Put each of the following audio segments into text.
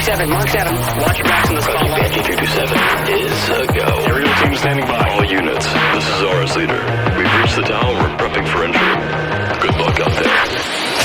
Mark 7. Watch your backs in the spotlight. Banshee 327 is a go. Aerial team standing by. All units, this is RS Leader. We've reached the tower. We're prepping for entry. Good luck out there.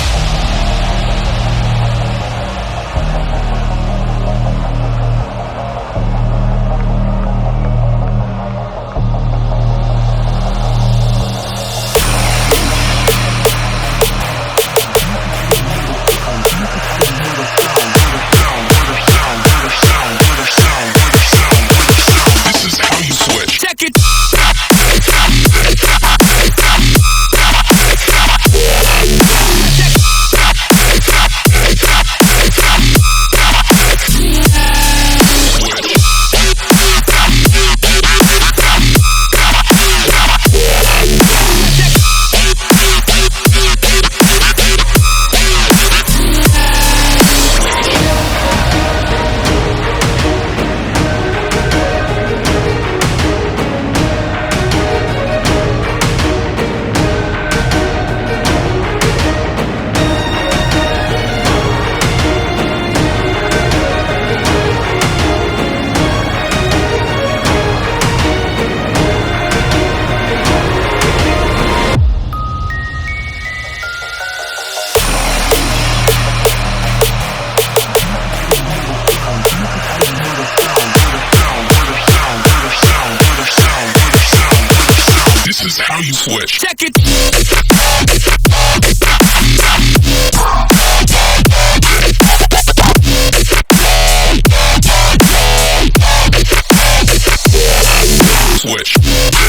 This is how you switch. Check it. Switch.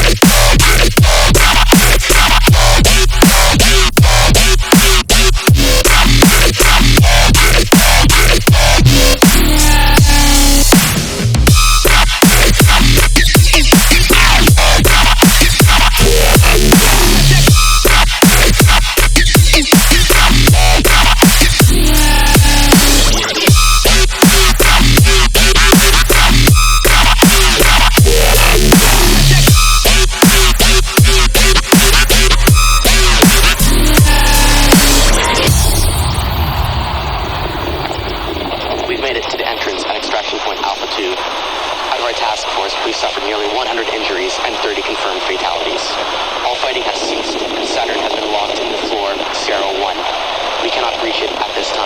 We suffered nearly 100 injuries and 30 confirmed fatalities. All fighting has ceased, and Saturn has been locked in the floor Sierra 1. We cannot reach it at this time.